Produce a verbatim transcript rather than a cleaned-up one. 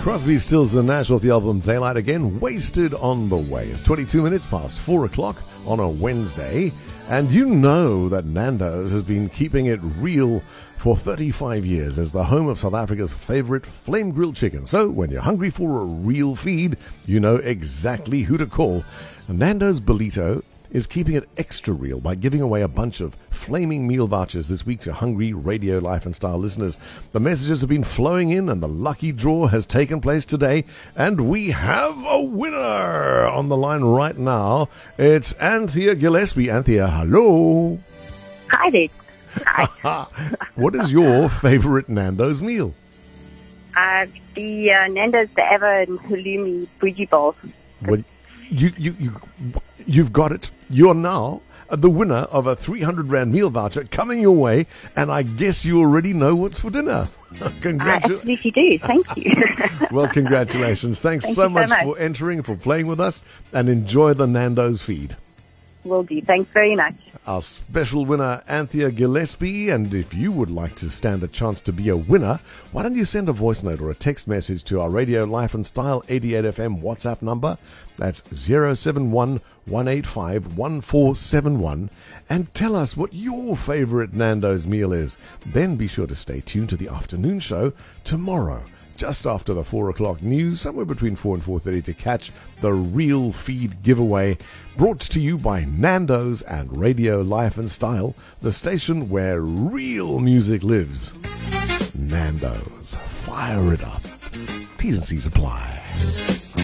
Crosby, Stills and Nash off the album Daylight again, Wasted on the Way. It's twenty-two minutes past four o'clock on a Wednesday, and you know that Nando's has been keeping it real for thirty-five years as the home of South Africa's favorite flame grilled chicken. So when you're hungry for a real feed, you know exactly who to call. Nando's Bolito is keeping it extra real by giving away a bunch of flaming meal vouchers this week to hungry Radio Life and Style listeners. The messages have been flowing in and the lucky draw has taken place today, and we have a winner on the line right now. It's Anthea Gillespie. Anthea, hello. Hi there. Hi. What is your favorite Nando's meal? Uh, the uh, Nando's, the Ava and Halloumi bougie bowls. Well, you, you, you, you've got it. You're now the winner of a three hundred rand meal voucher coming your way, and I guess you already know what's for dinner. Congratulations. I absolutely do. Thank you. Well, congratulations. Thanks Thank so, so much, much for entering, for playing with us, and enjoy the Nando's feed. Will do. Thanks very much. Our special winner, Anthea Gillespie, and if you would like to stand a chance to be a winner, why don't you send a voice note or a text message to our Radio Life and Style eighty-eight F M WhatsApp number. That's zero seven one, one eight five, one four seven one, and tell us what your favorite Nando's meal is. Then be sure to stay tuned to the afternoon show tomorrow, just after the four o'clock news, somewhere between four and four thirty, to catch the Real Feed giveaway, brought to you by Nando's and Radio Life and Style, the station where real music lives. Nando's, fire it up. T's and C's apply.